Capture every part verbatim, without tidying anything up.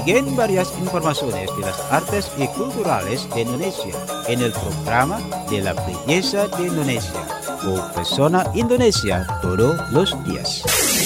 Obtén varias informaciones de las artes y culturales de Indonesia en el programa de la belleza de Indonesia o Persona Indonesia todos los días.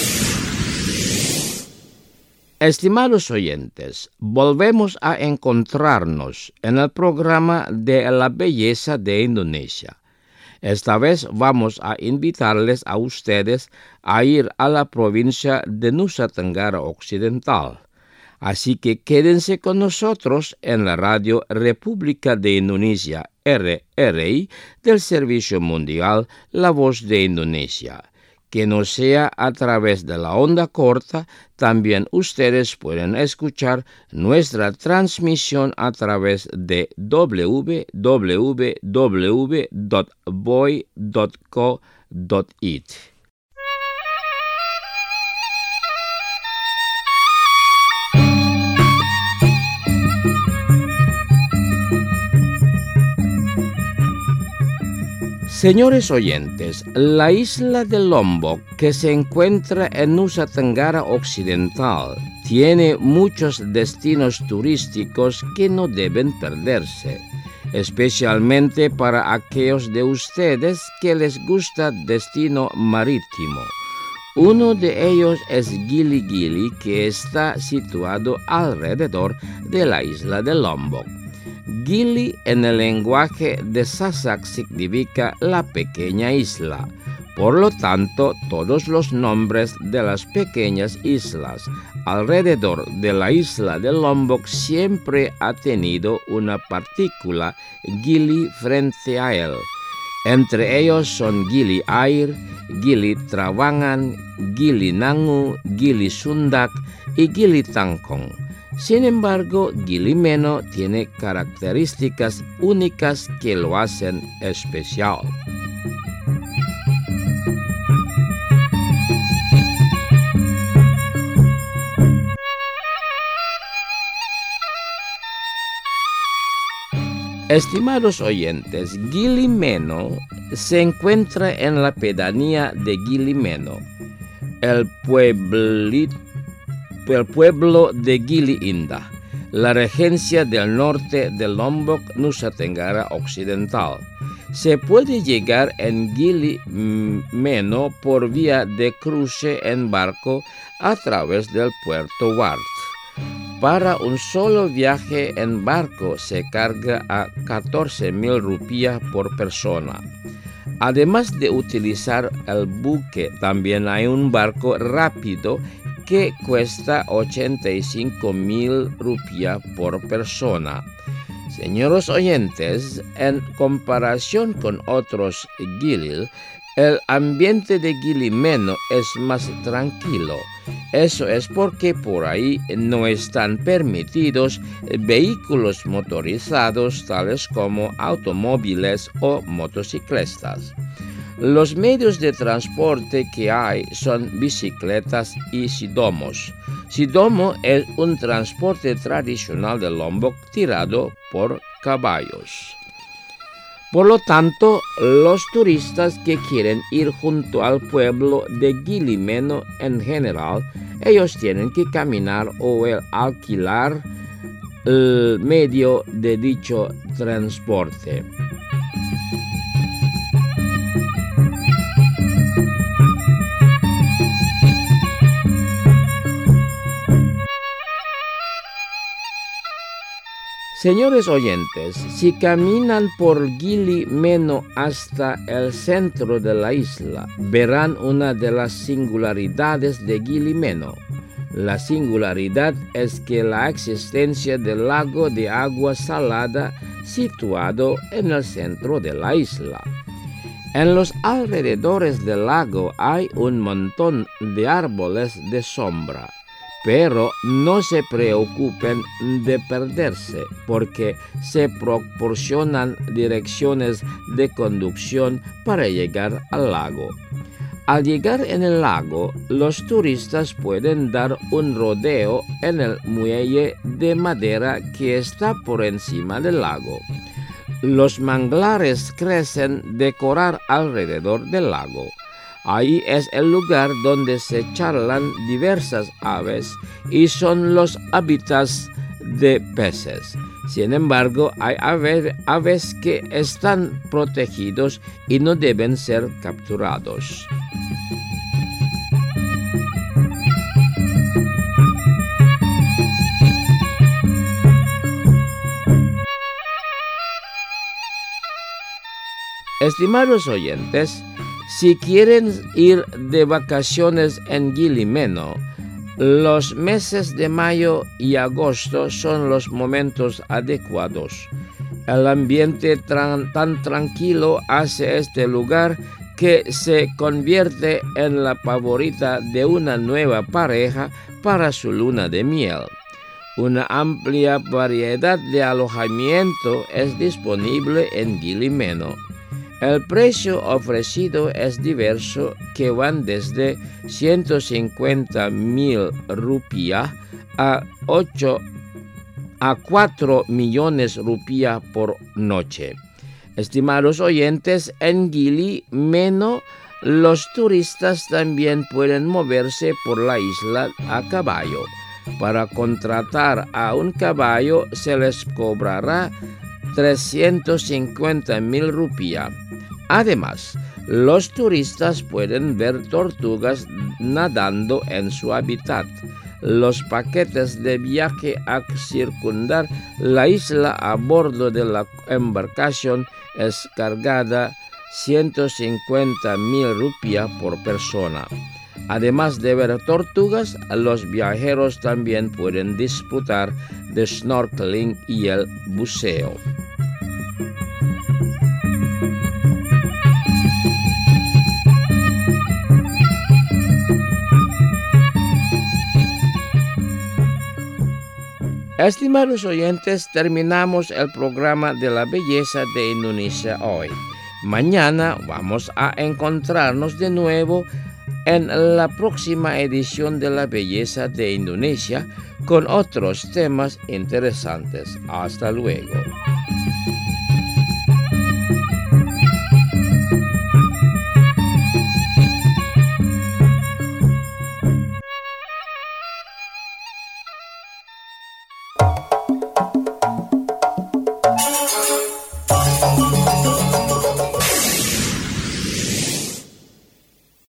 Estimados oyentes, volvemos a encontrarnos en el programa de la belleza de Indonesia. Esta vez vamos a invitarles a ustedes a ir a la provincia de Nusa Tenggara Occidental. Así que quédense con nosotros en la Radio República de Indonesia, R R I, del Servicio Mundial La Voz de Indonesia. Que no sea a través de la onda corta, también ustedes pueden escuchar nuestra transmisión a través de doble u doble u doble u punto boy punto co punto it. Señores oyentes, la isla de Lombok, que se encuentra en Nusa Tenggara Occidental, tiene muchos destinos turísticos que no deben perderse, especialmente para aquellos de ustedes que les gusta destino marítimo. Uno de ellos es Gili Gili, que está situado alrededor de la isla de Lombok. Gili en el lenguaje de Sasak significa la pequeña isla. Por lo tanto, todos los nombres de las pequeñas islas alrededor de la isla de Lombok siempre ha tenido una partícula Gili frente a él. Entre ellos son Gili Air, Gili Trawangan, Gili Nangu, Gili Sundak y Gili Tangkong. Sin embargo, Gili Meno tiene características únicas que lo hacen especial. Estimados oyentes, Gili Meno se encuentra en la pedanía de Gili Meno, el pueblito el pueblo de Gili Indah, la regencia del norte de Lombok, Nusa Tenggara Occidental. Se puede llegar en Gili Meno por vía de cruce en barco a través del puerto Ward. Para un solo viaje en barco se carga a catorce mil rupias por persona. Además de utilizar el buque, también hay un barco rápido que cuesta ochenta y cinco mil rupias por persona. Señores oyentes, en comparación con otros Gili, el ambiente de Gili Meno es más tranquilo. Eso es porque por ahí no están permitidos vehículos motorizados tales como automóviles o motocicletas. Los medios de transporte que hay son bicicletas y sidomos. Sidomo es un transporte tradicional de Lombok tirado por caballos. Por lo tanto, los turistas que quieren ir junto al pueblo de Gili Meno en general, ellos tienen que caminar o el alquilar el medio de dicho transporte. Señores oyentes, si caminan por Gili Meno hasta el centro de la isla, verán una de las singularidades de Gili Meno. La singularidad es que la existencia del lago de agua salada situado en el centro de la isla. En los alrededores del lago hay un montón de árboles de sombra. Pero no se preocupen de perderse, porque se proporcionan direcciones de conducción para llegar al lago. Al llegar en el lago, los turistas pueden dar un rodeo en el muelle de madera que está por encima del lago. Los manglares crecen de coral alrededor del lago. Ahí es el lugar donde se charlan diversas aves y son los hábitats de peces. Sin embargo, hay ave, aves que están protegidos y no deben ser capturados. Estimados oyentes, si quieren ir de vacaciones en Gili Meno, los meses de mayo y agosto son los momentos adecuados. El ambiente tran- tan tranquilo hace este lugar que se convierte en la favorita de una nueva pareja para su luna de miel. Una amplia variedad de alojamiento es disponible en Gili Meno. El precio ofrecido es diverso, que van desde ciento cincuenta mil rupias a ocho a cuatro millones rupias por noche. Estimados oyentes, en Gili Meno los turistas también pueden moverse por la isla a caballo. Para contratar a un caballo se les cobrará trescientos cincuenta mil rupias. Además, los turistas pueden ver tortugas nadando en su hábitat. Los paquetes de viaje a circundar la isla a bordo de la embarcación es cargada ciento cincuenta mil rupias por persona. Además de ver tortugas, los viajeros también pueden disfrutar de snorkeling y el buceo. Estimados oyentes, terminamos el programa de la belleza de Indonesia hoy. Mañana vamos a encontrarnos de nuevo en la próxima edición de la belleza de Indonesia con otros temas interesantes. Hasta luego.